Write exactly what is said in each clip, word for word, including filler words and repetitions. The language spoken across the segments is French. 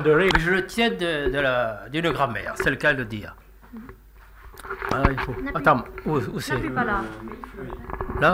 Je le tiens de, de la, d'une grand-mère, c'est le cas de le dire. Ah, il faut... Attends, où, où c'est? Là, là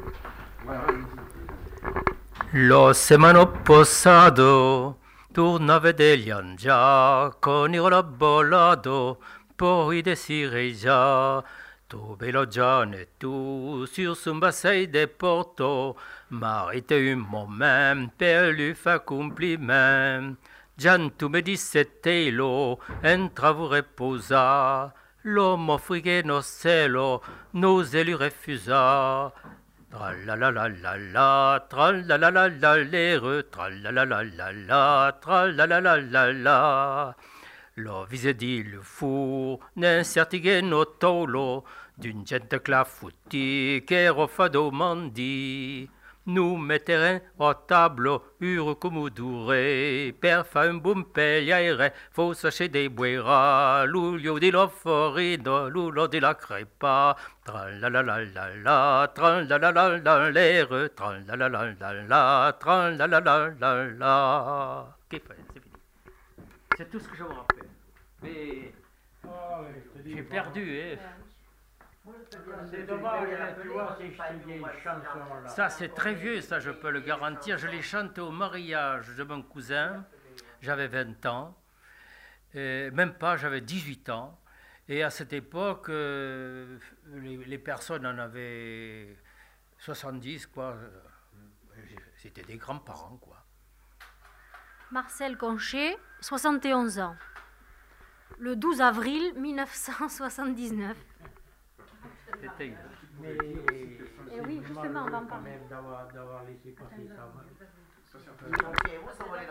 Lo semano passato tornava degli angia con il rabolato, poi desirei già. Tu bello John et tu sur son bassin de Porto, m'arrête un moment per lui faire compliment. Gian tu me dissette lo, entra vous reposa, l'homme offrit nos cielo, nos lui refusa. Tra la la la la la, tra la la la la l'ere, tra la la la la la, tra la la la la la. Lo vise di le fu, n'incertighe no tolo, d'une gente clafouti, che rofado mandi. Nous metterons au tableau, ure comme duré, per fa un bon pegliere, faut sacher des boira, luglio di la Florida, luglio di la crepa, tra la la la la la, tra la la la la l'air, tra la la la la la, tra la la la la la. C'est fini. C'est tout ce que je me rappelle. Mais j'ai perdu, hein. C'est dommage, tu vois, ces vieilles chansons-là. Ça, c'est très vieux, ça, je peux le garantir. Je l'ai chanté au mariage de mon cousin. J'avais vingt ans. Et même pas, j'avais dix-huit ans. Et à cette époque, euh, les, les personnes en avaient soixante-dix, quoi. C'était des grands-parents, quoi. Marcel Conchet, soixante et onze ans. Le douze avril mille neuf cent soixante-dix-neuf. C'était... Mais Et oui, justement, on va en parler. D'avoir, d'avoir laissé passer ça.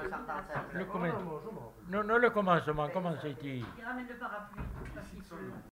Le, comment... non, non, le commencement, comment c'était? Il ramène le parapluie.